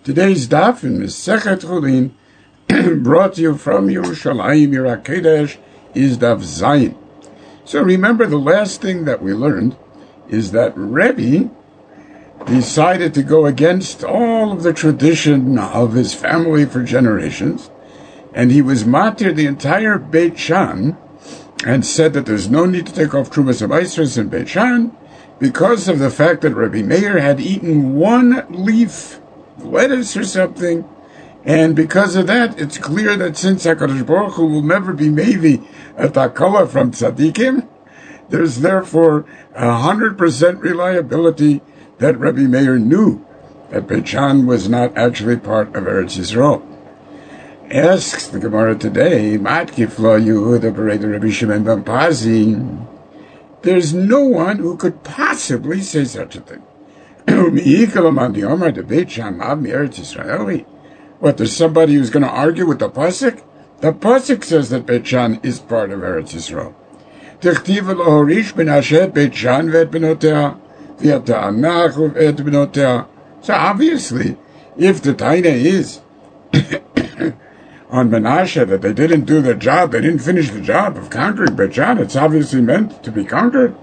Today's daf in Masechet Chulin, brought to you from Yerushalayim, Yer HaKodesh, is daf Zayin. So remember, the last thing that we learned is that Rebbe decided to go against all of the tradition of his family for generations, and he was matir the entire Beit Shan, and said that there's no need to take off Trumas HaMaasros in Beit Shan because of the fact that Rabbi Meir had eaten one leaf, lettuce or something, and because of that, it's clear that since HaKadosh Baruch Hu will never be Mevi a takala from tzaddikim, there's therefore 100% reliability that Rabbi Meir knew that Beit Shan was not actually part of Eretz Yisrael. Asks the Gemara today, Matkifla Yehuda Bereda Rabbi Shimon ben Pazi, there's no one who could possibly say such a thing. What, there's somebody who's going to argue with the Pasuk? The Pasuk says that Beit Shan is part of Eretz Yisrael. So obviously, if the Taina is on Menashe that they didn't do their job, they didn't finish the job of conquering Beit Shan, it's obviously meant to be conquered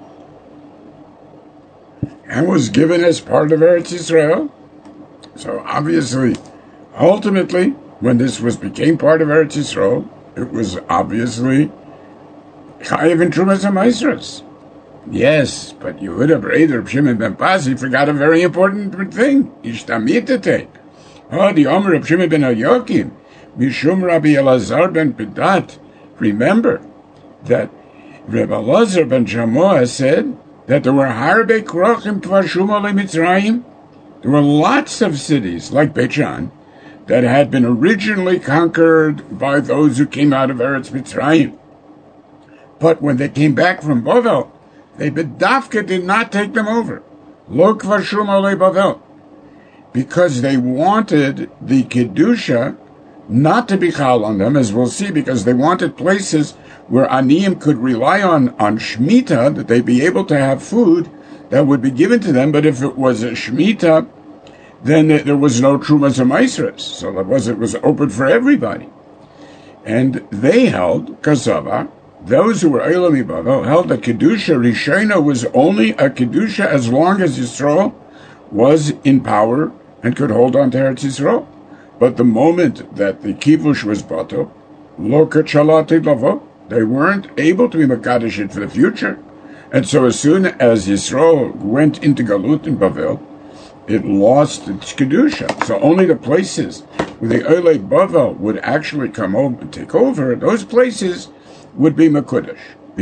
and was given as part of Eretz Yisrael. So obviously, ultimately, when this became part of Eretz Yisrael, it was obviously chayiv in Trumas HaMaasros. Yes, but Yehuda Bereda Reb Shimon ben Pazi forgot a very important thing. Ishtamitete. The Omer Reb Shimon ben Yokim, Mishum Rabbi Elazar ben Pedat. Remember that Reb Elazar ben Shamoah said that there were harbe krochim kvarshuma leMitzrayim. There were lots of cities like Beit Shan that had been originally conquered by those who came out of Eretz Mitzrayim. But when they came back from Bavel, they bedavka did not take them over. Lo kvarshuma le Bavel. Because they wanted the Kedusha not to be chal on them, as we'll see, because they wanted places where Aniyim could rely on Shemitah, that they'd be able to have food that would be given to them. But if it was a Shemitah, then there was no Trumas HaMaasros. So it was open for everybody. And they held, Kasava, those who were Eilam Bavel, held that Kedusha Rishona was only a Kedusha as long as Yisrael was in power and could hold on to Eretz Yisrael. But the moment that the Kivush was bato, lo kachalati lavo, they weren't able to be Makadosh it for the future. And so as soon as Yisrael went into Galut in Bavel, it lost its Kedusha. So only the places where the Olei Bavel would actually come over and take over, those places would be Mekudesh.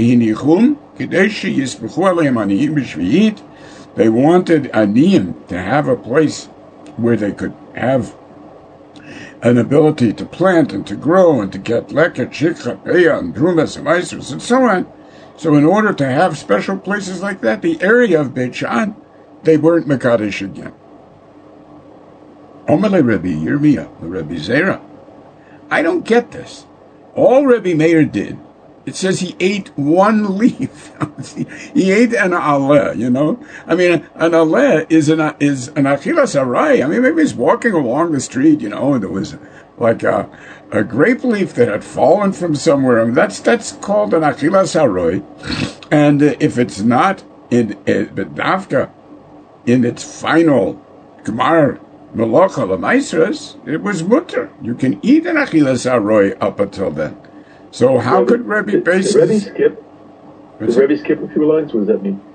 They wanted Aniyim to have a place where they could have an ability to plant and to grow and to get leket, shikha, peah, and Trumas HaMaasros, and so on. So in order to have special places like that, the area of Beit Shan, they weren't Mekadosh again. Omele Rebbe Yirmiyah, the Rebbe Zera. I don't get this. All Rebbe Meir did, it says he ate one leaf. He ate an aleh, you know. I mean, an aleh is an achilas arai. I mean, maybe he's walking along the street, you know, and there was like a grape leaf that had fallen from somewhere. I mean, that's called an achilas arai. And if it's not in bedavka, in its final gemar melocha l'maasros, it was mutter. You can eat an achilas arai up until then. So how could Rebbe base Did Rebbe skip a few lines? What does that mean?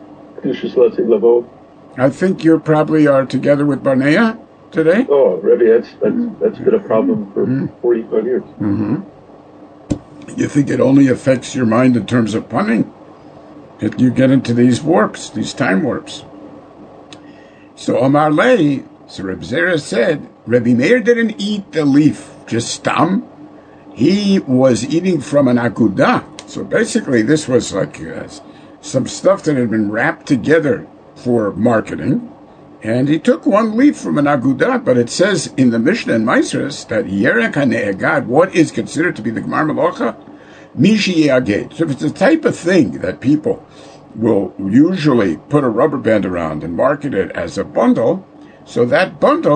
I think you probably are together with Barnea today. Oh, Rebbe, that's been a problem for 45 years. Mm-hmm. You think it only affects your mind in terms of punning? You get into these warps, these time warps. So Amar Lei, so Reb Zera said, Rebbe Meir didn't eat the leaf, just stam. He was eating from an akudah. So basically this was like some stuff that had been wrapped together for marketing. And he took one leaf from an akudah, but it says in the Mishnah and Maasros that Yerek HaNe'egad, what is considered to be the Gemar Melocha? Mishi Ye'aged. So if it's the type of thing that people will usually put a rubber band around and market it as a bundle, so that bundle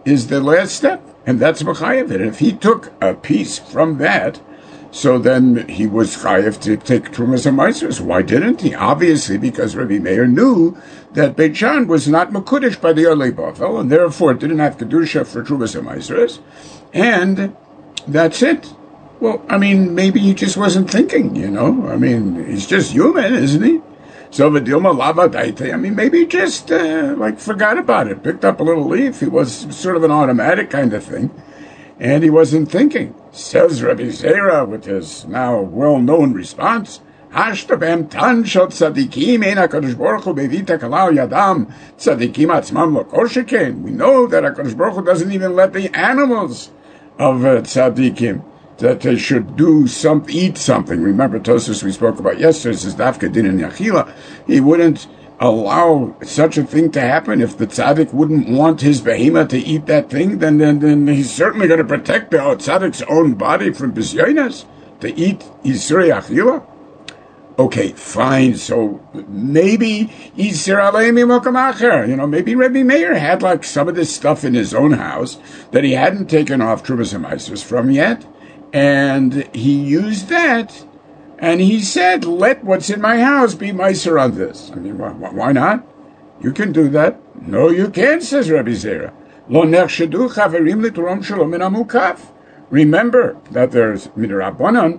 is the last step, and that's B'chayev. And if he took a piece from that, so then he was chayev to take Trumas and Maasros. Why didn't he? Obviously, because Rabbi Meir knew that Beit Shan was not Mekudesh by the Olei Bavel, and therefore didn't have Kedusha for Trumas and Maasros, and that's it. Well, I mean, maybe he just wasn't thinking, I mean, he's just human, isn't he? So V'dilma Lava Daite, I mean, maybe he just, forgot about it, picked up a little leaf. It was sort of an automatic kind of thing, and he wasn't thinking. Says Rabbi Zera with his now well-known response, Hashtabem tan shel tzadikim ein HaKadosh Baruch Hu bevita kalal yadam tzadikim atzmam lo kol sheken. We know that HaKadosh Baruch Hu doesn't even let the animals of tzadikim that they should eat something. Remember Tosfos we spoke about yesterday, says Dafka din in Yachila. He wouldn't allow such a thing to happen. If the tzaddik wouldn't want his behemoth to eat that thing, then he's certainly going to protect the tzaddik's own body from bisyonas to eat Yisrei Achila. Okay, fine. So maybe Yisr Aleimi Mokam Acher. Maybe Rebbe Meir had like some of this stuff in his own house that he hadn't taken off Trumas and Maasros from yet, and he used that. And he said, let what's in my house be Meiser on this. I mean, why not? You can do that. No, you can't, says Rabbi Zera. Lo nechshedu chaverim l'torom shelo min hamukaf. Remember that there's midrabanan.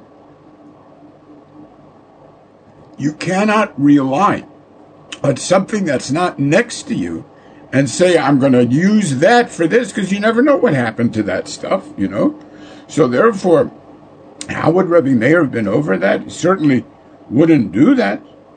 You cannot rely on something that's not next to you and say, I'm going to use that for this, because you never know what happened to that stuff, So therefore, how would Rabbi Meir have been over that? He certainly wouldn't do that.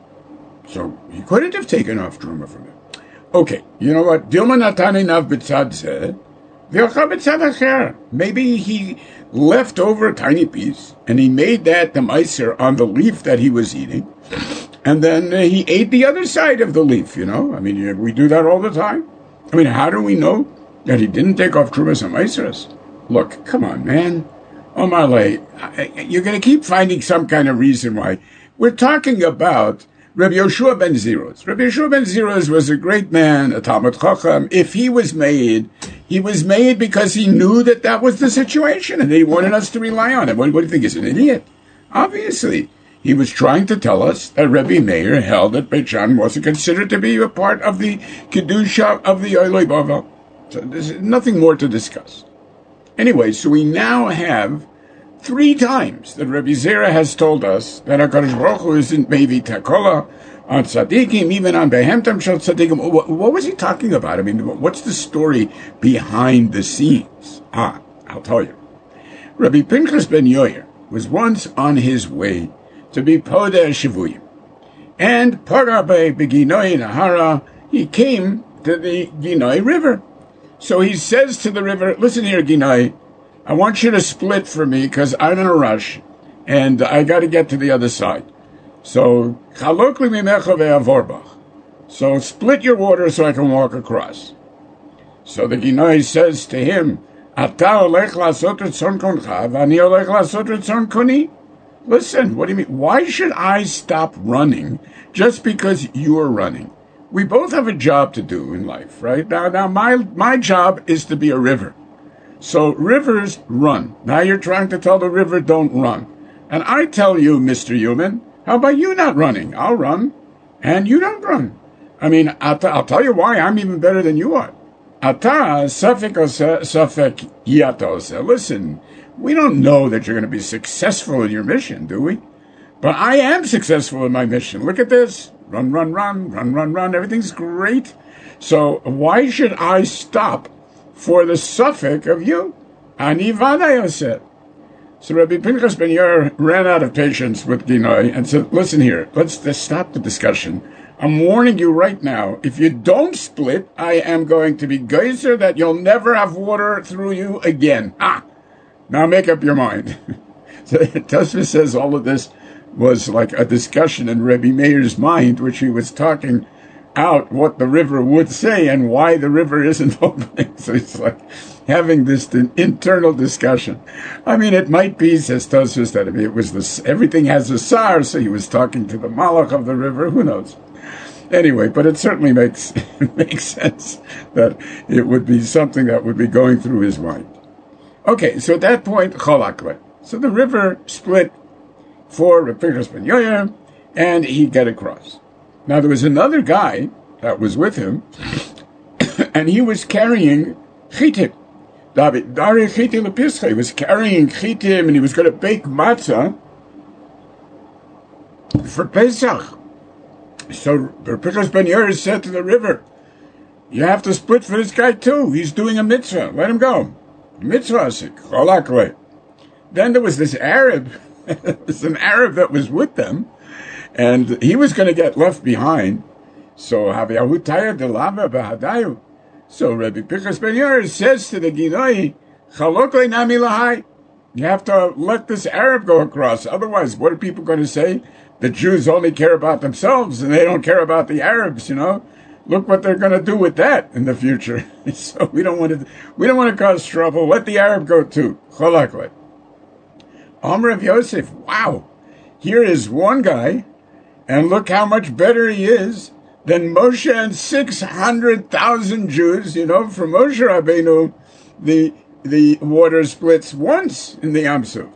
So he couldn't have taken off Truma from it. Okay, you know what? Dilma natani nav b'tzad zeh, v'yocha b'tzad acher. Maybe he left over a tiny piece, and he made that the meiser on the leaf that he was eating, and then he ate the other side of the leaf, I mean, we do that all the time. I mean, how do we know that he didn't take off Trumas and Maasros? Look, come on, man. Omarle, you're going to keep finding some kind of reason why. We're talking about Rabbi Yoshua ben Ziros. Rabbi Yoshua ben Ziros was a great man, a Talmud Chacham. If he was made because he knew that was the situation, and he wanted us to rely on it. What do you think? He's an idiot? Obviously. He was trying to tell us that Rebbe Meir held that Beit Shan wasn't considered to be a part of the Kedusha of the Olei Bavel. So there's nothing more to discuss. Anyway, so we now have 3 times that Rabbi Zera has told us that HaKadosh Baruch Hu isn't Mevi Takola on Tzadikim, even on Behemtam Shel Tzadikim. What was he talking about? I mean, what's the story behind the scenes? I'll tell you. Rabbi Pinchas ben Yoyer was once on his way to be Podeh Shavuyim. And Parabe Beginoi Nahara, he came to the Ginoi River. So he says to the river, listen here, Ginoi, I want you to split for me because I'm in a rush and I got to get to the other side. So, Chalokli mimecha ve'avorbach. So split your water so I can walk across. So the Ginoi says to him, Ata olech la'asot retzon koncha v'ani olech la'asot retzon koni. Listen, what do you mean? Why should I stop running just because you're running? We both have a job to do in life, right? Now my job is to be a river. So rivers run. Now you're trying to tell the river don't run. And I tell you, Mr. Human, how about you not running? I'll run, and you don't run. I mean, I'll tell you why I'm even better than you are. Ata safek safek yata. Listen, we don't know that you're going to be successful in your mission, do we? But I am successful in my mission. Look at this. Run, run, run, run, run, run. Everything's great. So why should I stop for the suffix of you? Ani vada said. So Rabbi Pinchas ben Yair ran out of patience with Ginoi and said, listen here, let's stop the discussion. I'm warning you right now, if you don't split, I am going to be geyser that you'll never have water through you again. Now make up your mind. So Tosfos says all of this was like a discussion in Rebbe Meir's mind, which he was talking out what the river would say and why the river isn't opening. So it's like having this internal discussion. I mean, it might be, says Tosfos, that it was this, everything has a sar, so he was talking to the malach of the river, who knows. Anyway, but it certainly makes makes sense that it would be something that would be going through his mind. Okay, so at that point, Cholakle. So the river split for Reb Pinchas ben Yair, and he got across. Now there was another guy that was with him, and he was carrying chitim. Dari chitim lepischa. He was carrying chitim, and he was going to bake matzah for Pesach. So Reb Pinchas ben Yair said to the river, "You have to split for this guy too. He's doing a mitzvah. Let him go. Mitzvah asik. Cholakle." Then there was this Arab. There was an Arab that was with them, and he was going to get left behind. So Haviyahu Taya de Lava Bahadayu. So Rabbi Pinchas ben Yair says to the Ginoi, "Chalokle nami lahai." You have to let this Arab go across. Otherwise, what are people going to say? The Jews only care about themselves, and they don't care about the Arabs. Look what they're going to do with that in the future. So we don't want to cause trouble. Let the Arab go too. Cholakle. Amr of Yosef, wow, here is one guy, and look how much better he is than Moshe and 600,000 Jews. For Moshe Rabbeinu, the water splits once in the Yam Suf.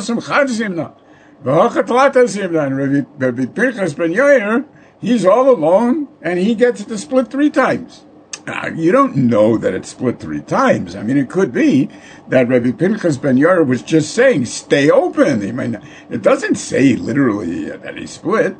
And Rabbi Pinchas ben Yair, he's all alone, and he gets to split 3 times. You don't know that it's split 3 times. I mean, it could be that Rabbi Pinchas ben Yair was just saying, stay open. It doesn't say literally that he split.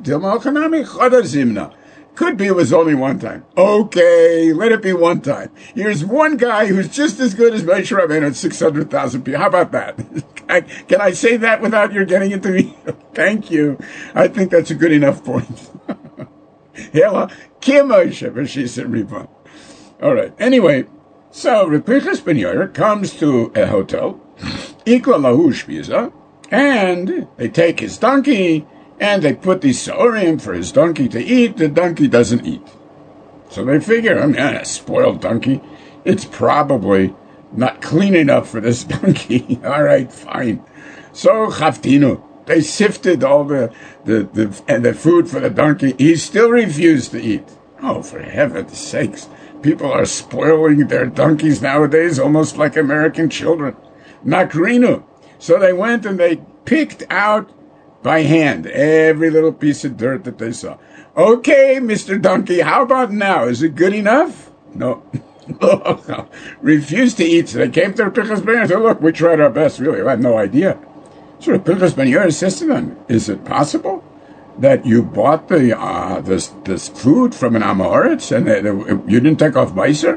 Could be it was only one time. Okay, let it be one time. Here's one guy who's just as good as Moshe Rabbeinu at 600,000 people. How about that? Can I say that without your getting into me? Thank you. I think that's a good enough point. Hela, Kim Moshe, V'shisa Ribbon. All right. Anyway, so Reb Pinchas ben Yair comes to a hotel, Ikla Lahu Shpiza, and they take his donkey, and they put these saurim for his donkey to eat. The donkey doesn't eat. So they figure, a spoiled donkey, it's probably not clean enough for this donkey. All right, fine. So Chaftinu, they sifted all the food for the donkey. He still refused to eat. Oh, for heaven's sakes. People are spoiling their donkeys nowadays almost like American children. Nakrinu. So they went and they picked out by hand every little piece of dirt that they saw. Okay, Mr. Donkey, how about now? Is it good enough? No. Refused to eat. So they came to Pinchas ben Yair and said, look, we tried our best, really. I had no idea. So Pinchas ben Yair says to them, is it possible that you bought this food from an Amoritz and you didn't take off Meiser?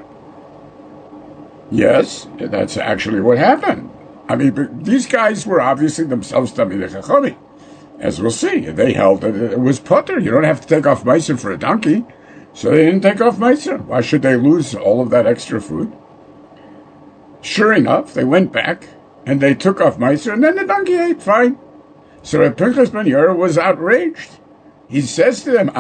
Yes, that's actually what happened. I mean, but these guys were obviously themselves Talmidei Chachamim. As we'll see, they held that it was putter. You don't have to take off Meiser for a donkey. So they didn't take off Meiser. Why should they lose all of that extra food? Sure enough, they went back and they took off Meiser, and then the donkey ate fine. So Reb Pinchas ben Yair was outraged. He says to them,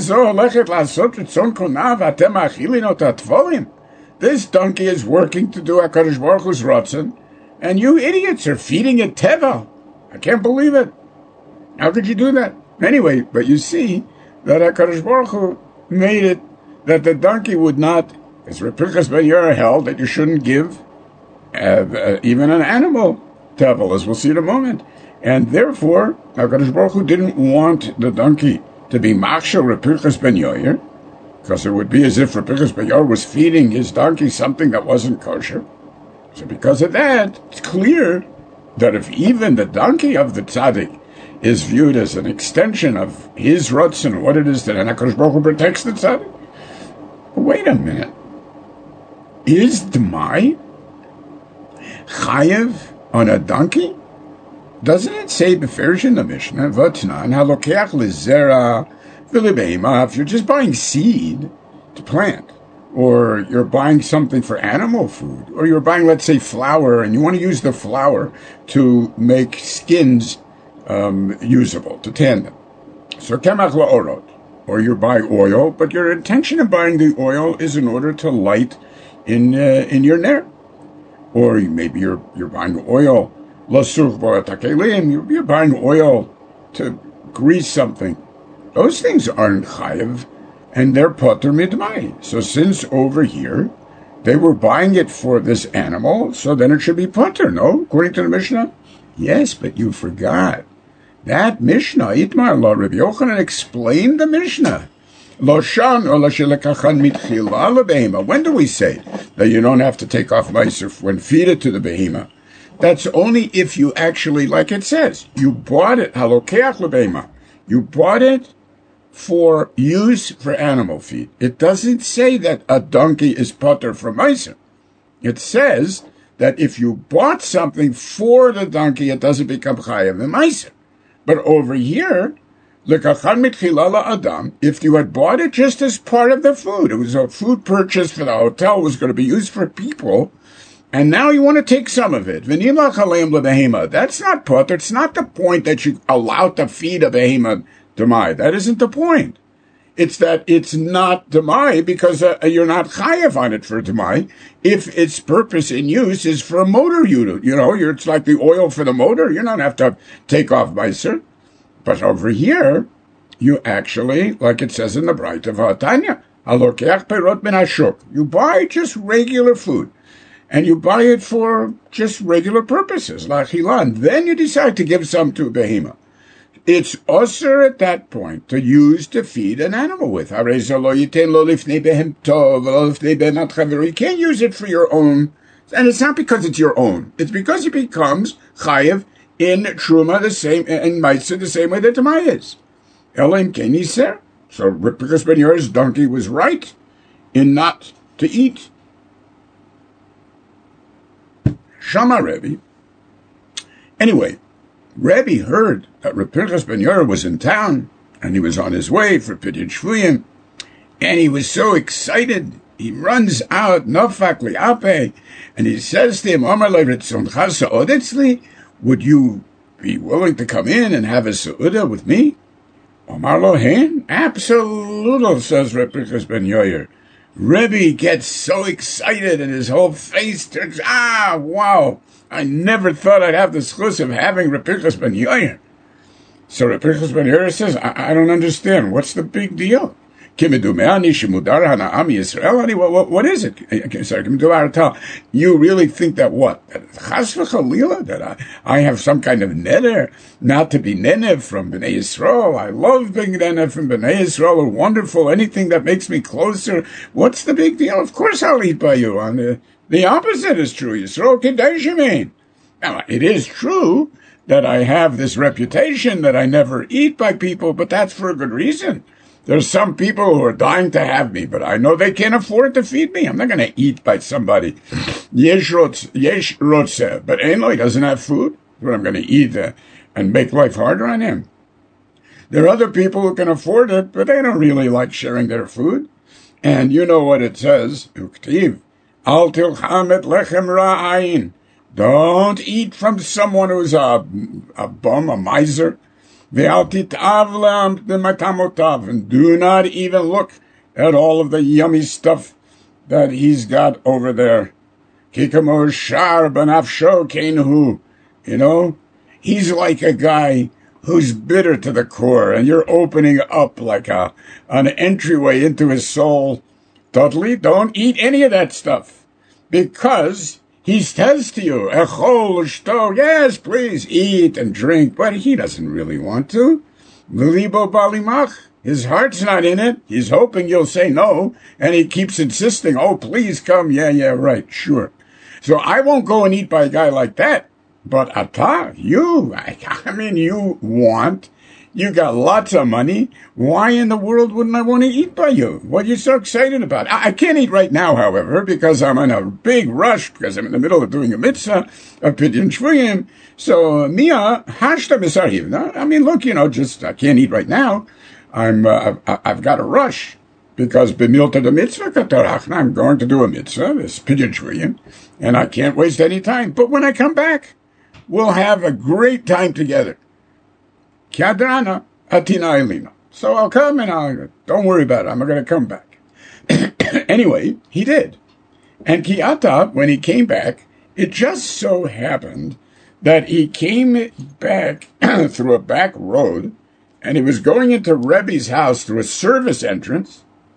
this donkey is working to do HaKadosh Baruch Hu's Ratzon, and you idiots are feeding it tevel. I can't believe it. How could you do that? Anyway, but you see that HaKadosh Baruch Hu made it that the donkey would not, as Reb Pinchas ben Yair held, that you shouldn't give even an animal tevel, as we'll see in a moment. And therefore, HaKadosh Baruch Hu didn't want the donkey to be machshel Reb Pinchas ben Yair, because it would be as if Reb Pinchas ben Yair was feeding his donkey something that wasn't kosher. So because of that, it's clear that if even the donkey of the tzaddik is viewed as an extension of his Ratzon, what it is that HaKadosh Baruch Hu protects the tzaddik. But wait a minute. Is Dmai chayev on a donkey? Doesn't it say beferish in the Mishnah, V'tnan halokeach lezera v'lebeima, if you're just buying seed to plant, or you're buying something for animal food, or you're buying, let's say, flour, and you want to use the flour to make skins usable, to tan them. So kemach la'orot, or you buy oil, but your intention of buying the oil is in order to light in your ner. Or maybe you're buying oil, you're buying oil to grease something. Those things aren't chayev and they're potter midmai. So since over here they were buying it for this animal, so then it should be potter, no? According to the Mishnah? Yes, but you forgot. That Mishnah, Itmar lo Rabbi Yochanan explained the Mishnah. Lo shan or lo shelekachan mitchila lebehema. When do we say that you don't have to take off meiser when feed it to the behema? That's only if you actually, like it says, you bought it, halokeach lebehema. You bought it for use for animal feed. It doesn't say that a donkey is potter from meiser. It says that if you bought something for the donkey, it doesn't become chayav in meiser. But over here, lekachan mitchila adam, if you had bought it just as part of the food, it was a food purchase for the hotel, was going to be used for people, and now you want to take some of it. V'nimach aleim lebehema. That's not potter. It's not the point that you allowed to feed a behema demai. That isn't the point. It's that it's not demai because you're not chayav on it for demai. If its purpose in use is for a motor unit, it's like the oil for the motor. You don't have to take off meiser. But over here, you actually, like it says in the Bright of Hatanya, halokeach perot min hashuk. You buy just regular food, and you buy it for just regular purposes, la'achila, and then you decide to give some to a behema. It's osur at that point to use to feed an animal with. You can't use it for your own, and it's not because it's your own. It's because it becomes chayev in truma the same, in meitzah the same way that the mai is. Elohim keniser. So Pinchas ben Yair's donkey was right in not to eat. Shama Rebbe. Anyway, Rebbe heard that Pinchas ben Yair was in town, and he was on his way for Pidyon Shvuyim, and he was so excited. He runs out, nofak li'ape, and he says to him, Omar le'ritzoncha sa'odetzli, would you be willing to come in and have a seudah with me? Omar lo hen? Absolutely, says Pinchas ben Yair. Rebbe gets so excited and his whole face turns, wow, I never thought I'd have the schus of having Pinchas ben Yair. So Pinchas ben Yair says, I don't understand. What's the big deal? What is it? You really think that what? Chas v'chalila? That I have some kind of neder not to be nenev from Bnei Yisrael? I love being nenev from Bnei Yisrael. Wonderful. Anything that makes me closer. What's the big deal? Of course I'll eat by you. The opposite is true. Yisrael Kedesh Yamin. Now, it is true that I have this reputation that I never eat by people, but that's for a good reason. There's some people who are dying to have me, but I know they can't afford to feed me. I'm not going to eat by somebody. Yesh rotze, but Eno, he doesn't have food. But I'm going to eat and make life harder on him. There are other people who can afford it, but they don't really like sharing their food. And you know what it says. Uktiv, al tilcham et lechem ra'ayin. Don't eat from someone who's a bum, a miser. And do not even look at all of the yummy stuff that he's got over there. He's like a guy who's bitter to the core, and you're opening up like an entryway into his soul. Totally, don't eat any of that stuff, because he says to you, Echol shto, yes, please eat and drink, but he doesn't really want to. Lilibo balimach, his heart's not in it. He's hoping you'll say no, and he keeps insisting, oh, please come, yeah, right, sure. So I won't go and eat by a guy like that. But Ata, you got lots of money. Why in the world wouldn't I want to eat by you? What are you so excited about? I can't eat right now, however, because I'm in a big rush, because I'm in the middle of doing a mitzvah of Pidyon Shvuyim. So, Mia, hashta misarhivna. Look, I can't eat right now. I've got a rush, because b'milta the mitzvah katarachna, I'm going to do a mitzvah, this Pidyon Shvuyim, and I can't waste any time. But when I come back, we'll have a great time together. Kiadrana atina elina. So I'll come and don't worry about it. I'm going to come back. Anyway, he did. And Kiata, when he came back, it just so happened that he came back through a back road, and he was going into Rebbe's house through a service entrance,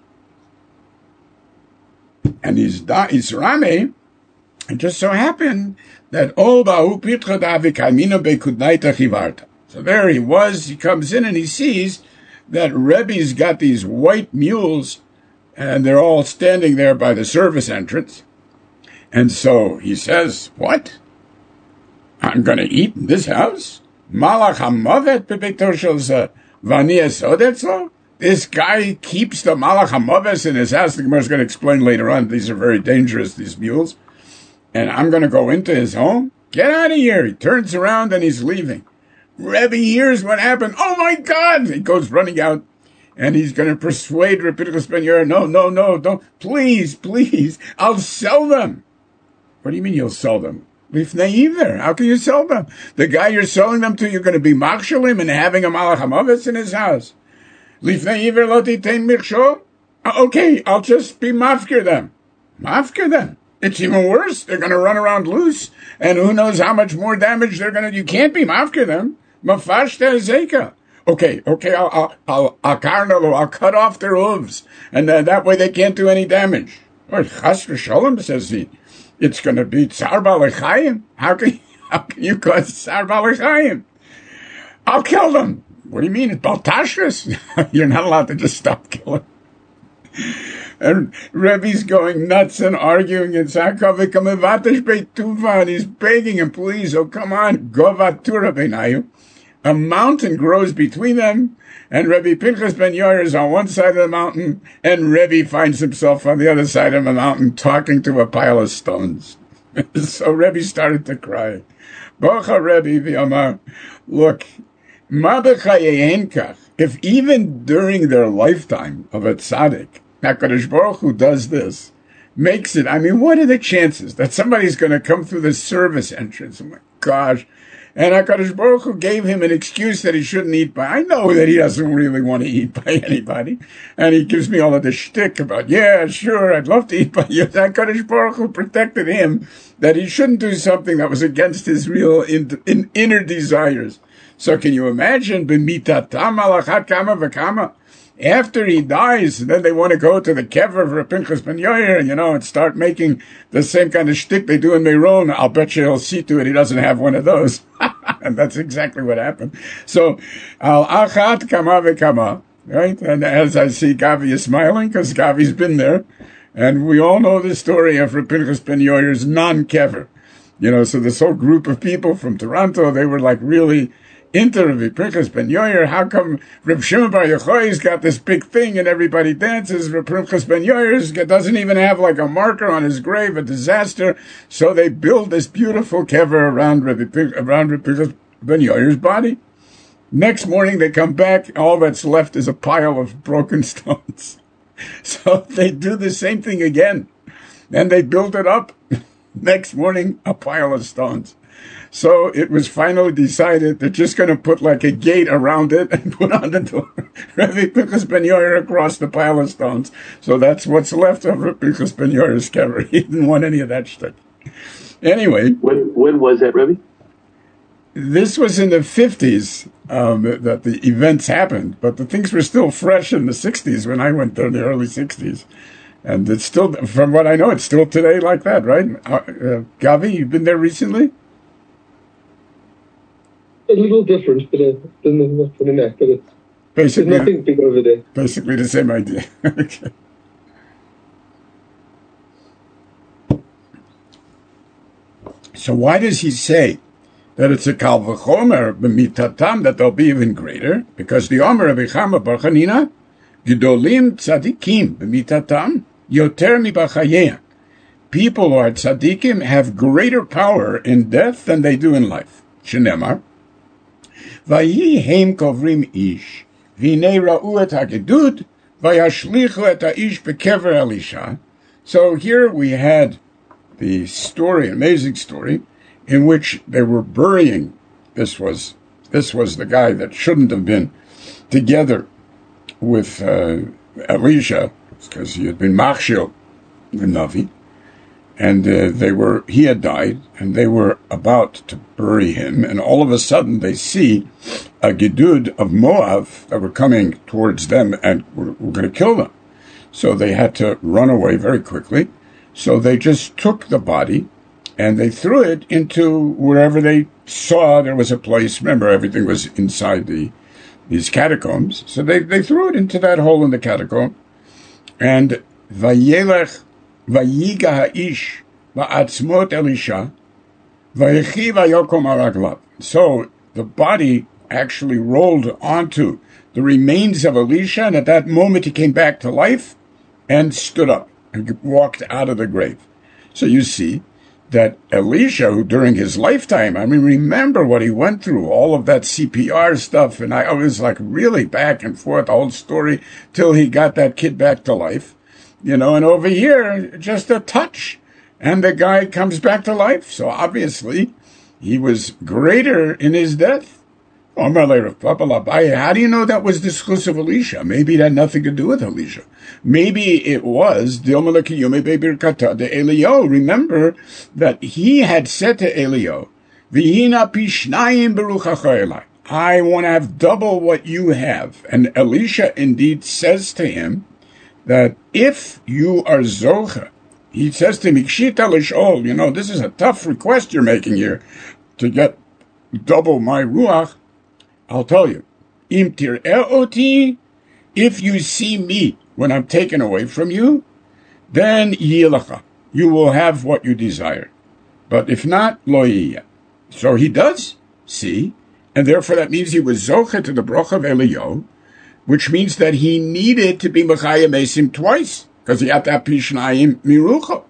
and he's Rame. It just so happened that Ol Bahu Pitra Davi Kamina Bekudnaita Chivarta. So there he was. He comes in and he sees that Rebbe's got these white mules, and they're all standing there by the service entrance. And so he says, "What? I'm going to eat in this house? Malach HaMovet bebeitor shel zeh v'ani esod etzlo?" This guy keeps the Malach HaMoves in his house. The Gemara is going to explain later on. These are very dangerous, these mules. And I'm going to go into his home? Get out of here. He turns around and he's leaving. Rebbe hears what happened. Oh my God! He goes running out, and he's going to persuade Reb Pinchas ben Yair, no, don't. Please, I'll sell them. What do you mean you'll sell them? Lifnei Iver. How can you sell them? The guy you're selling them to, you're going to be machshalim and having a Malach HaMoves in his house. Lifnei Iver lo titein michshol? Okay, I'll just be mafkir them. Mafkir them. It's even worse. They're going to run around loose, and who knows how much more damage they're going to. You can't be mafkir them. Mafashta zeka. Okay, I'll cut off their hooves, and that way they can't do any damage. Or Chas v'Sholom, says he. It's going to be Tsar Balechayim. How can you cause Tsar Balechayim? I'll kill them. What do you mean? It's Baltashris. You're not allowed to just stop killing. And Rebbe's going nuts and arguing, and he's begging him, please, oh come on, Govatura Benayu. A mountain grows between them, and Rebbe Pinchas ben Yair is on one side of the mountain, and Rebbe finds himself on the other side of the mountain talking to a pile of stones. So Rebbe started to cry. Bocha Rebbe v'amar, look, if even during their lifetime of a tzaddik, HaKadosh Baruch Hu does this, makes it, I mean, what are the chances that somebody's going to come through the service entrance? Oh my gosh. And HaKadosh Baruch Hu gave him an excuse that he shouldn't eat by. I know that he doesn't really want to eat by anybody. And he gives me all of this shtick about, yeah, sure, I'd love to eat by you. HaKadosh Baruch Hu protected him that he shouldn't do something that was against his real inner desires. So can you imagine, b'mitatam alachat kama v'kama? After he dies, then they want to go to the kever of Reb Pinchas ben Yair, and start making the same kind of shtick they do in Meron. I'll bet you he'll see to it he doesn't have one of those. And that's exactly what happened. So, al achat kama v'kama, right? And as I see Gavi is smiling, because Gavi's been there, and we all know the story of Reb Pinchas ben Yair's non-kever. So this whole group of people from Toronto, they were like really into Reb Pinchas ben Yair. How come Reb Shimon bar Yochai's got this big thing and everybody dances? Reb Pinchas ben Yair doesn't even have like a marker on his grave, a disaster. So they build this beautiful kever around Reb Pinchas ben Yair's body. Next morning they come back, all that's left is a pile of broken stones. So they do the same thing again. And they build it up. Next morning, a pile of stones. So it was finally decided they're just going to put like a gate around it and put on the door Rebbe Pinchas ben Yair across the pile of stones. So that's what's left of Rebbe Pinchas ben Yair's kever. He didn't want any of that stuff. Anyway. When was that, Rebbe? This was in the 50s that the events happened, but the things were still fresh in the 60s when I went there in the early 60s. And it's still, from what I know, it's still today like that, right? Gavi, you've been there recently? A little different, but than the neck, but it's basically there's nothing big over there. Basically the same idea. Okay. So why does he say that it's a kal v'chomer b'mitatam, that they'll be even greater? Because the Omer of Chama bar Chanina, Gedolim tzadikim b'mitatam yoter mibachayeh. People who are tzadikim have greater power in death than they do in life. Shenemar. Vayi heim kovrim ish, v'nei ra'u et hagedud, vayashlichu et ha'ish bekever Elisha. So here we had the story, amazing story, in which they were burying. This was the guy that shouldn't have been together with Elisha, because he had been machshil, the Navi. And he had died, and they were about to bury him, and all of a sudden they see a gedud of Moab that were coming towards them and were going to kill them. So they had to run away very quickly. So they just took the body and they threw it into wherever they saw there was a place. Remember, everything was inside these catacombs. So they threw it into that hole in the catacomb. And Vayelech Vayiga Ha'ish Va'atzmot Elisha Vayechi Vayokom Araglav. So the body actually rolled onto the remains of Elisha, and at that moment he came back to life and stood up and walked out of the grave. So you see that Elisha, who during his lifetime, I mean, remember what he went through, all of that CPR stuff, and I was like really back and forth, the whole story, till he got that kid back to life, and over here, just a touch, and the guy comes back to life. So obviously, he was greater in his death. How do you know that was the schus of Elisha? Maybe it had nothing to do with Elisha. Maybe it was the Eliyahu. Remember that he had said to Eliyahu, I want to have double what you have. And Elisha indeed says to him that if you are Zocha, he says to him, this is a tough request you're making here to get double my ruach. I'll tell you, Im tir'eh oti, if you see me when I'm taken away from you, then yilacha, you will have what you desire. But if not, lo yiyeh. So he does see, and therefore that means he was zoche to the bracha of Eliyahu, which means that he needed to be mechayim mesim twice, because he had to have pishnayim mirucha.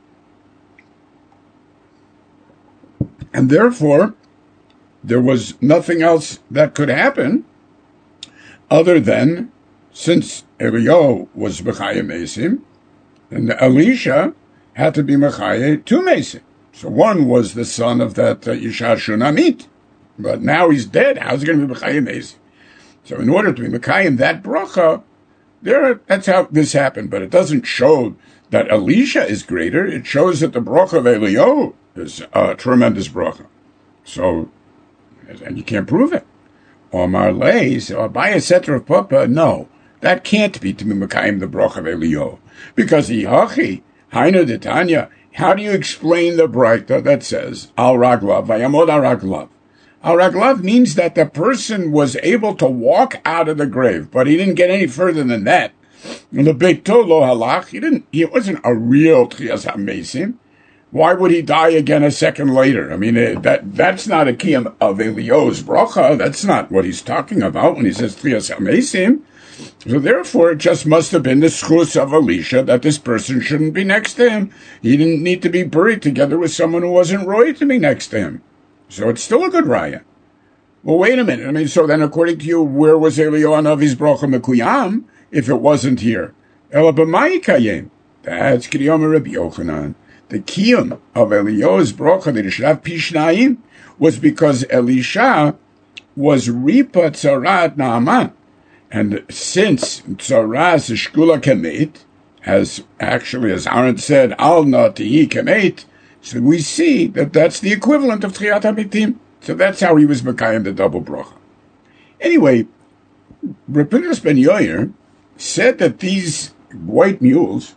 And therefore, there was nothing else that could happen other than, since Eliyahu was Mechayeh Mesim, and Elisha had to be Mechayeh two Mesim. So one was the son of that Yishar Shunamit, but now he's dead. How's he going to be Mechayeh Mesim? So in order to be Mechayeh that bracha, that's how this happened. But it doesn't show that Elisha is greater. It shows that the bracha of Eliyahu is a tremendous bracha. So, and you can't prove it. Omar Lei, so by a setter of Papa, no, that can't be to be Mekayim the Broch of Eliyahu. Because Ihachi, Hainu Detanya, how do you explain the Braita that says, Al Raglav, Vayamod Al Raglav? Al Raglav means that the person was able to walk out of the grave, but he didn't get any further than that. And the Beito Lo Halach, he wasn't a real Trias HaMesim. Why would he die again a second later? I mean, that's not a kiyam of Eliyahu's bracha. That's not what he's talking about when he says Trias HaMesim. So therefore, it just must have been the schus of Elisha that this person shouldn't be next to him. He didn't need to be buried together with someone who wasn't roy to be next to him. So it's still a good raya. Well, wait a minute. I mean, so then according to you, where was Eliyahu Navi's bracha mekuyam if it wasn't here? Ela b'mai kayem. That's Kriyam Rabbi Yochanan. The kiyum of Eliyahu's bracha, the Rishav Pishnayim, was because Elisha was Ripa Tzarat Naaman. And since Tzarat Shkula Kemet, as Aaron said, Al Natihi Kemet, so we see that that's the equivalent of Tchiyat HaMitim. So that's how he was Mekayim the double bracha. Anyway, Reb Pinchas ben Yair said that these white mules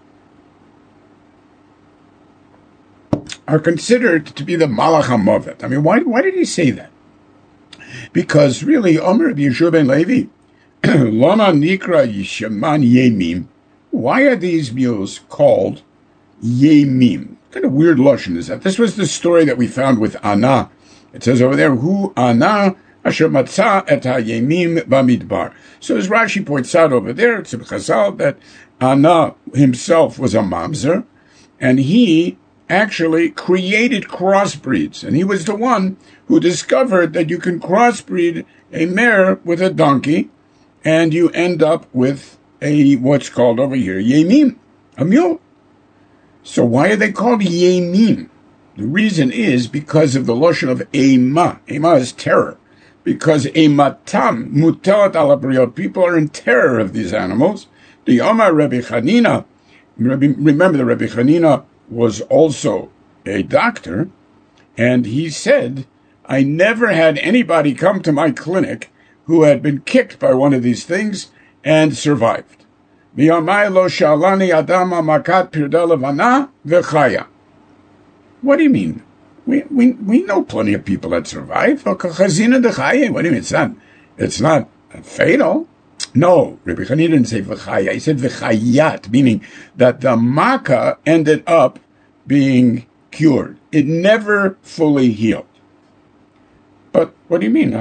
are considered to be the Malach HaMavet. I mean, why did he say that? Because really, Omer Rabbi Yeshua ben Levi, Lama Nikra Yishaman Yemim, why are these mules called Yemim? What kind of weird lashon is that? This was the story that we found with Anah. It says over there, Hu Anah Asher Matzah et HaYemim Bamidbar. So as Rashi points out over there, it's a Chazal that Anah himself was a mamzer, and he actually created crossbreeds. And he was the one who discovered that you can crossbreed a mare with a donkey, and you end up with what's called over here, Yemim, a mule. So why are they called Yemim? The reason is because of the lotion of Eima. Eima is terror. Because Eimatam, Mutelat ala Briot, people are in terror of these animals. The Omar Rabbi Chanina, remember that Rabbi Chanina was also a doctor, and he said, I never had anybody come to my clinic who had been kicked by one of these things and survived. Miyamai lo shalani adama makat pirda levana v'chaya. What do you mean? We know plenty of people that survive. What do you mean? It's not fatal. No, Rabbi Chanina didn't say v'chaya. He said v'chayat, meaning that the makkah ended up being cured. It never fully healed. But what do you mean?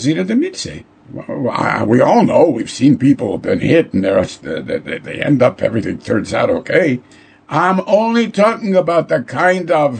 We all know, we've seen people have been hit and they end up, everything turns out okay. I'm only talking about the kind of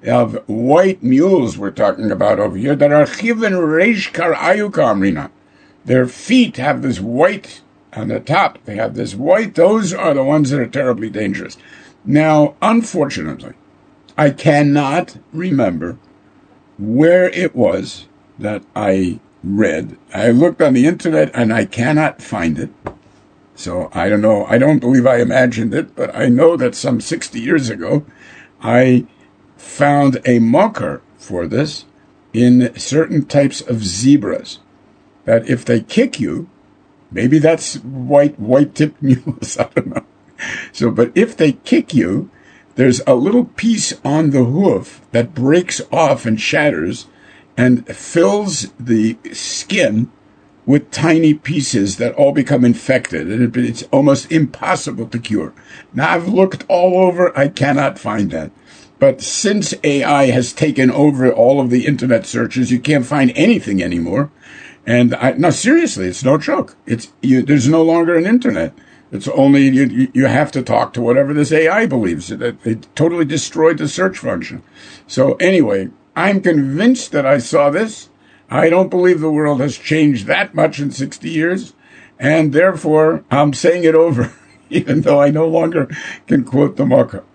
white mules we're talking about over here that are chiven reish kar ayuka amrina. Their feet have this white on the top. They have this white. Those are the ones that are terribly dangerous. Now, unfortunately, I cannot remember where it was that I read. I looked on the internet and I cannot find it. So I don't know. I don't believe I imagined it, but I know that some 60 years ago, I found a marker for this in certain types of zebras. That if they kick you, maybe that's white-tipped mules, I don't know. So, but if they kick you, there's a little piece on the hoof that breaks off and shatters and fills the skin with tiny pieces that all become infected, and it's almost impossible to cure. Now, I've looked all over, I cannot find that. But since AI has taken over all of the internet searches, you can't find anything anymore. And no, seriously, it's no joke. There's no longer an internet. It's only you have to talk to whatever this AI believes. They totally destroyed the search function. So anyway, I'm convinced that I saw this. I don't believe the world has changed that much in 60 years. And therefore, I'm saying it over, even though I no longer can quote the Makkah.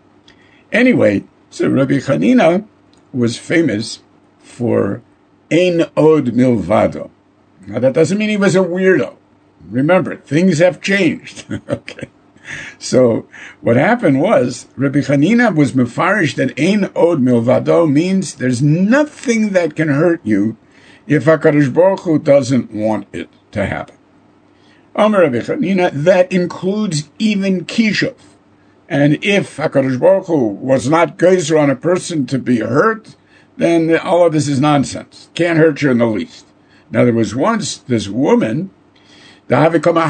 Anyway, so Rabbi Chanina was famous for Ein od milvado. Now that doesn't mean he was a weirdo. Remember, things have changed. Okay. So what happened was, Rabbi Chanina was mefarish that Ein od milvado means there's nothing that can hurt you if HaKadosh Baruch Hu doesn't want it to happen. Amar Rabbi Chanina, that includes even Kishuv. And if HaKadosh Baruch Hu was not geyser on a person to be hurt, then all of this is nonsense. Can't hurt you in the least. Now, there was once this woman, so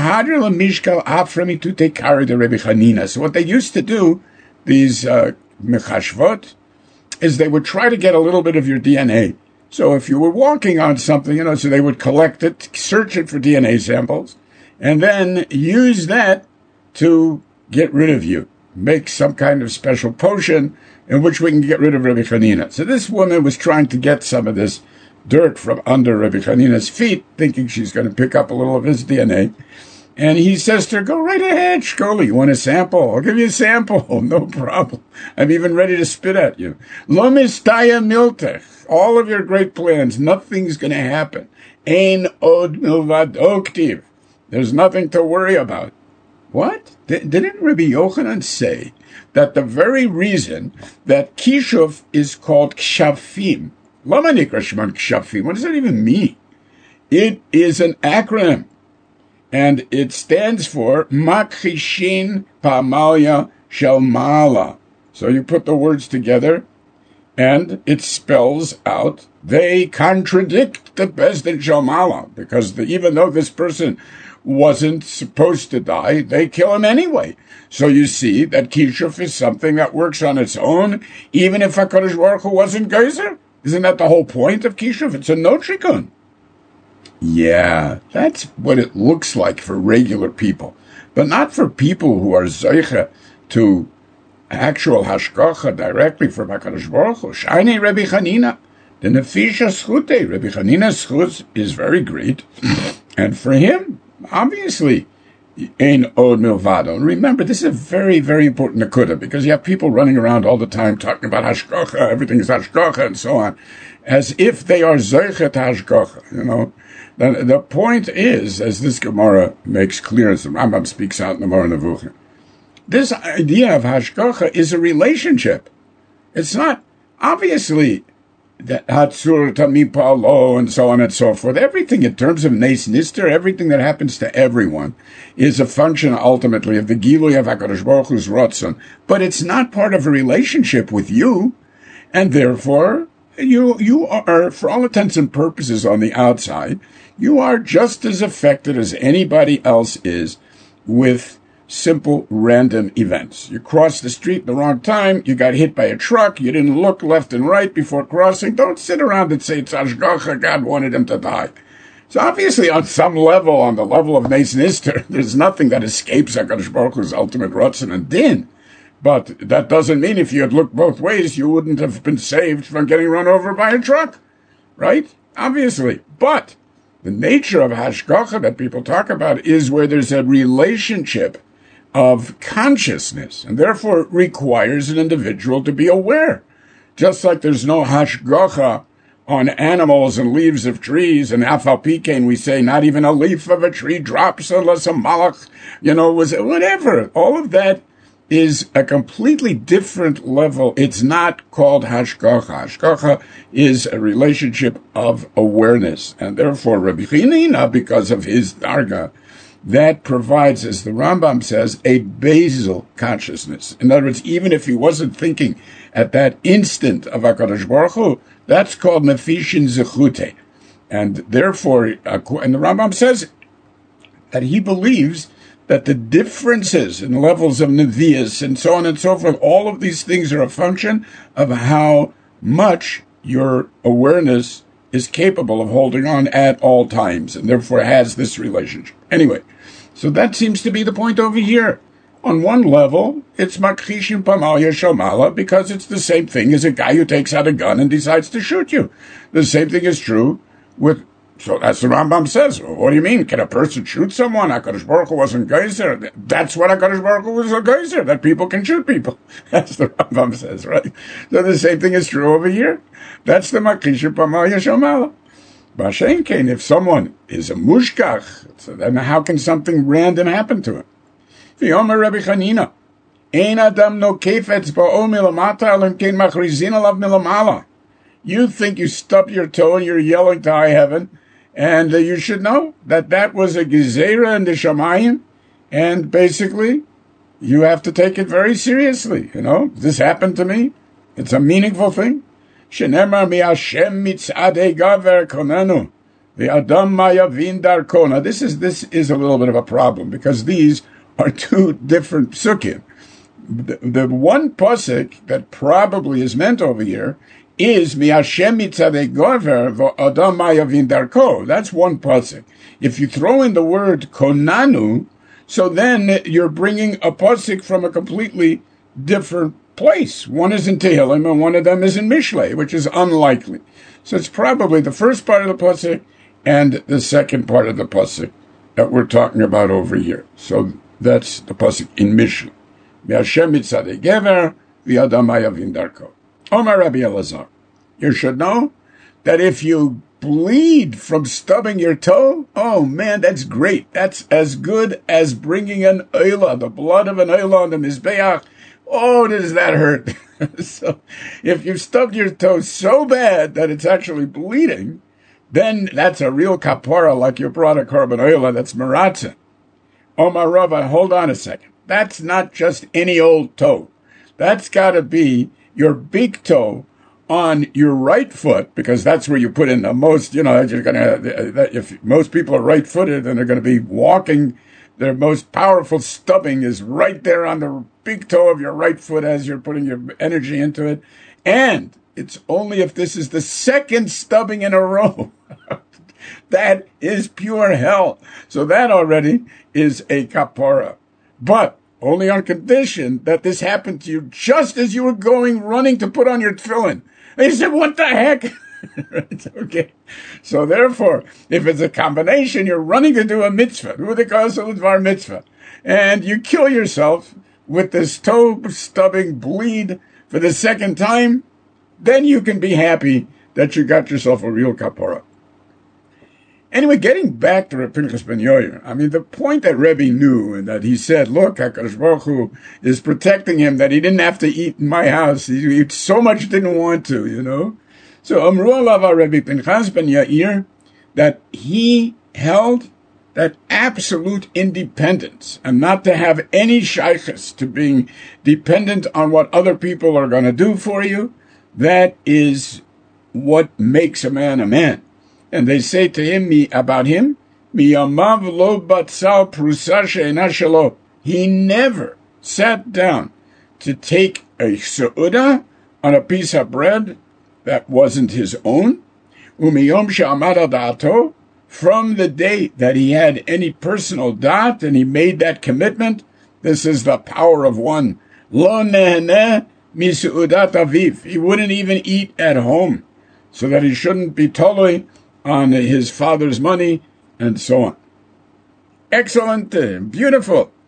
what they used to do, these mechashvot, is they would try to get a little bit of your DNA. So if you were walking on something, so they would collect it, search it for DNA samples, and then use that to get rid of you. Make some kind of special potion in which we can get rid of Rabbi Chanina. So this woman was trying to get some of this dirt from under Rabbi Chanina's feet, thinking she's going to pick up a little of his DNA. And he says to her, go right ahead, Shkoli, you want a sample? I'll give you a sample, no problem. I'm even ready to spit at you. Lo mistaya miltech, all of your great plans, nothing's going to happen. Ein od milvad oktiv, there's nothing to worry about. What? Didn't Rabbi Yochanan say that the very reason that Kishuv is called Kshafim, Lama nikra shman Kshafim, what does that even mean? It is an acronym, and it stands for Makhishin Pamalya Shalmala. So you put the words together, and it spells out, they contradict the Bezdin Shalmala, because even though this person wasn't supposed to die, they kill him anyway. So you see that Kishuv is something that works on its own, even if HaKadosh Baruch Hu wasn't geyser. Isn't that the whole point of Kishuv? It's a notrikun. Yeah, that's what it looks like for regular people, but not for people who are zeicha to actual hashgacha directly from HaKadosh Baruch Hu. Shani Rabbi Chanina, the nefisha schute, Rabbi Chanina's schut is very great, and for him, obviously, Ein od milvado. And remember, this is a very, very important nakuda, because you have people running around all the time talking about hashgacha, everything is hashgacha, and so on, as if they are zeichet hashgacha, The point is, as this Gemara makes clear, as the Rambam speaks out in the Moreh Nevuchim, this idea of hashgacha is a relationship. It's not, obviously, Hatsur Tamipalo, and so on and so forth. Everything in terms of Nes Nister, everything that happens to everyone is a function ultimately of the Gilui of HaKadosh Baruch Hu's Ratzon. But it's not part of a relationship with you, and therefore you are, for all intents and purposes on the outside, you are just as affected as anybody else is with simple random events. You crossed the street at the wrong time, you got hit by a truck, you didn't look left and right before crossing. Don't sit around and say it's Hashgacha, God wanted him to die. So obviously on some level, on the level of Nes Nister, there's nothing that escapes HaKadosh Baruch Hu's ultimate Ratzon and Din. But that doesn't mean if you had looked both ways, you wouldn't have been saved from getting run over by a truck. Right? Obviously. But the nature of Hashgacha that people talk about is where there's a relationship of consciousness, and therefore it requires an individual to be aware. Just like there's no hashgacha on animals and leaves of trees, and afal pikein we say not even a leaf of a tree drops unless a malach, was whatever. All of that is a completely different level. It's not called hashgacha. Hashgacha is a relationship of awareness, and therefore Rabbi Chanina, because of his darga, that provides, as the Rambam says, a basal consciousness. In other words, even if he wasn't thinking at that instant of HaKadosh Baruch Hu, that's called nefishin zechute. And therefore, and the Rambam says that he believes that the differences in levels of nevias and so on and so forth, all of these things are a function of how much your awareness is capable of holding on at all times, and therefore has this relationship. Anyway, so that seems to be the point over here. On one level, it's makchishim pamalya shomala, because it's the same thing as a guy who takes out a gun and decides to shoot you. The same thing is true with, so that's the Rambam says. Well, what do you mean? Can a person shoot someone? HaKadosh Baruch Hu wasn't geyser. That's what HaKadosh Baruch Hu was, a geyser, that people can shoot people. That's the Rambam says, right? So the same thing is true over here. That's the makchishim pamalya shomala. Bashenkein, if someone is a mushkach, so then how can something random happen to him? V'yomer Rabbi Chanina, ein adam no kefetz ba'o milamata alam kein machrizin alav milamala. You think you stubbed your toe and you're yelling to high heaven, and you should know that was a gezerah in the Shamayim, and basically you have to take it very seriously. This happened to me. It's a meaningful thing. Shenemar mi Hashem mitzadei gaver konenu, v'adam mayavin darkona. This is a little bit of a problem, because these are two different psukim. The one pasuk that probably is meant over here is mi Hashem mitzadei gaver v'adam mayavin darko. That's one pasuk. If you throw in the word konanu, so then you're bringing a pasuk from a completely different place. One is in Tehillim and one of them is in Mishlei, which is unlikely. So it's probably the first part of the pasuk and the second part of the pasuk that we're talking about over here. So that's the pasuk in Mishlei. Me'ashem mitzadei gever v'adam hayavin darko. Omar Rabbi Elazar, you should know that if you bleed from stubbing your toe, oh man, that's great. That's as good as bringing an oila, the blood of an oila on the mizbeach. Oh, does that hurt? So if you've stubbed your toe so bad that it's actually bleeding, then that's a real kapara, like you brought a korban oila, that's meratzah. Omar Rava, hold on a second. That's not just any old toe. That's got to be your big toe on your right foot, because that's where you put in the most, you're going to, if most people are right-footed and they're going to be walking, their most powerful stubbing is right there on the big toe of your right foot as you're putting your energy into it. And it's only if this is the second stubbing in a row. That is pure hell. So that already is a kapara. But only on condition that this happened to you just as you were running to put on your tefillin. And you said, what the heck? Right, okay. So therefore, if it's a combination, you're running to do a mitzvah, mitzvah, and you kill yourself with this toe stubbing bleed for the second time, then you can be happy that you got yourself a real kapara. Anyway, getting back to Reb Pinchas ben Yair, the point that Rebbe knew, and that he said, look, HaKadosh Baruch Hu is protecting him, that he didn't have to eat in my house. He so much didn't want to, So Amru alav Rabbi Pinchas ben Yair, that he held that absolute independence and not to have any shaykhs to being dependent on what other people are going to do for you, that is what makes a man a man. And they say to him, about him, Miyamav lo batzal prusa she'ena shelo. He never sat down to take a seudah on a piece of bread that wasn't his own. Umiyom she'amad al da'ato, from the day that he had any personal da'at and he made that commitment. This is the power of one. Lo neheneh miseudat aviv. He wouldn't even eat at home, so that he shouldn't be totally on his father's money, and so on. Excellent, beautiful.